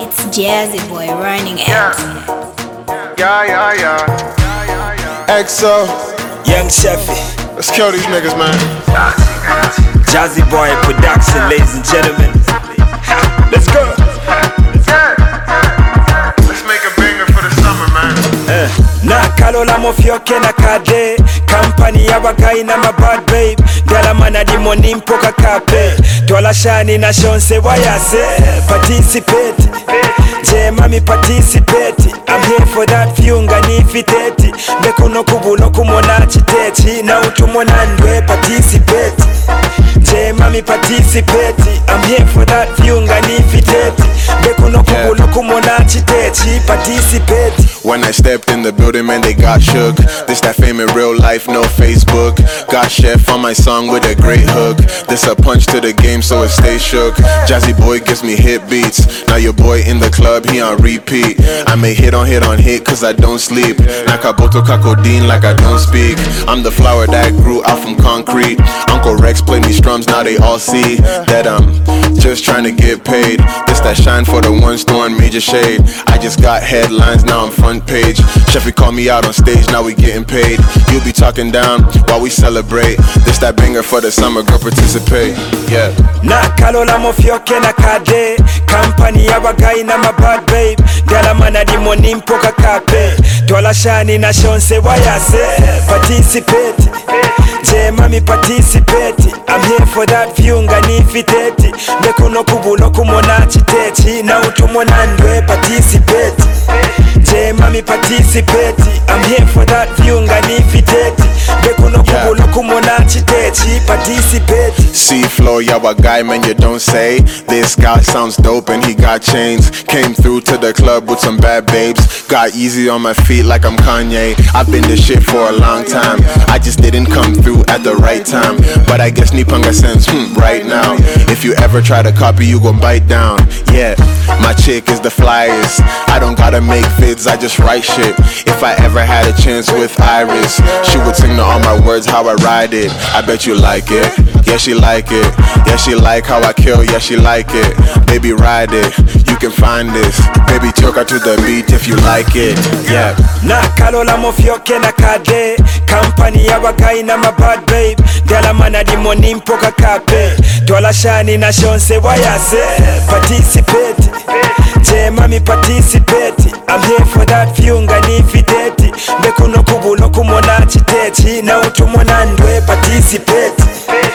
It's Jazzy Boy running it. Yeah. EXO, Young Cheffy, let's kill these niggas, man. Jazzy Boy production, ladies and gentlemen. Let's go. Let's make a banger for the summer, man. Nakalola mofyoke na kade Company y'abagayi n'amabad babe Dalamana di money mpoka kape Twala shani na shonse wayase Participate Mami participate I'm here for that viunga nifiteti Bekuno kubulo kumona chiteti Na utumona ndwe participate Mami participate I'm here for that viunga nifiteti Bekuno kubulo kumona chiteti Participate. When I stepped in the building, man, they got shook. This that fame in real life, no Facebook. Got chef on my song with a great hook. This a punch to the game, so it stay shook. Jazzy Boy gives me hit beats. Now your boy in the club, he on repeat. I may hit on hit, cause I don't sleep. Nakaboto Kakodine like I don't speak. I'm the flower that grew out from concrete. Uncle Rex played me strums, now they all see that I'm just trying to get paid. This that shine for the ones throwing major shade. I just got headlines, now I'm front page. Cheffy called me out on stage, now we getting paid. You'll be talking down while we celebrate. This that banger for the summer, girl participate. Yeah. Nakalola mofyoke na kade Company y'abagayi n'amabad babe Dalamana di money mpoka kape Twala shani na shonse wayase Participate Mami participate I'm here for that viunga nifiteti Bekuno kubulo kumona chiteti Na utumona ndwe participate Mami participate I'm here for that viunga nifiteti Bekuno kubulo kumona chiteti Participate. C-Flow, y'abagayi, man, you don't say. This guy sounds dope and he got chains. Came through to the club with some bad babes. Got easy on my feet like I'm Kanye. I've been this shit for a long time. I just didn't come through at the right time. But I guess Nipanga sense right now. If you ever try to copy, you gon' bite down. Yeah, my chick is the flyest. I don't gotta make vids, I just write shit. If I ever had a chance with Iris, she would sing to all my words how I ride it. I bet you like it. Yeah, she like it. Yeah, she like how I kill. Yeah, she like it. Baby, ride it. You can find this. Baby, talk her to the beat if you like it. Yeah. Nakalola mofyoke na kade Company y'abagayi n'amabad babe Dalamana di money mpoka kape Twala shani na shonse wayase Participate Mami participate I'm here for that viunga nifiteti Bekuno kubulo kumona chiteti Na utumona ndwe participate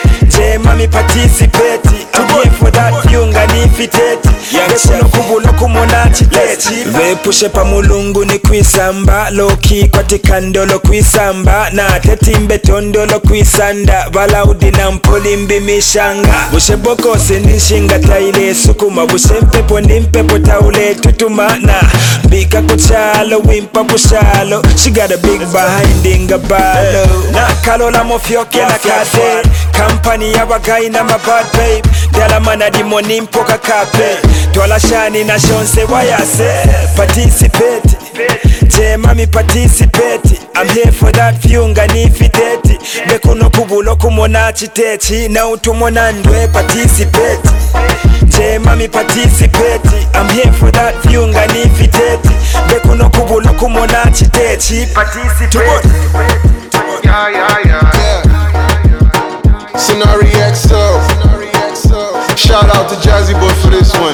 Mami participate I'm here for that viunga nifiteti Bekuno kubulo kumona chiteti Vepushe pa mulungu ni kwisamba Loki kwati kandolo kwisamba Na tetimbe tondolo kwisanda Valaudi na mpolimbi mishanga Bushe boko sinishinga taile sukuma Bushe mpepo ni mpepo taule tutumana Bika kuchalo wimpa pushalo She got a big behind inga balo Nakalola mofyoke na kade Company y'abagayi n'amabad babe Dalamana di money mpoka kape Twala shani na shonse wayase Participate Mami participate I'm here for that viunga nifiteti Bekuno kubulo kumona chiteti Na utumona ndwe participate Mami participate I'm here for that viunga nifiteti Bekuno kubulo kumona chiteti Participate. Yeah. Scenario EXO. Shout out to Jazzy Boy for this one.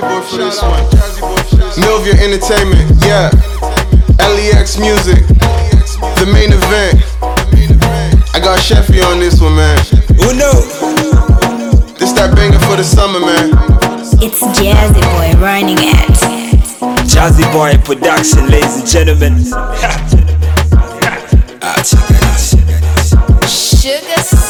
Milvia Entertainment, yeah. LEX Music, the main event. I got Cheffy on this one, man. Uno. This that banger for the summer, man. It's Jazzy Boy running it. Jazzy Boy production, ladies and gentlemen. Sugar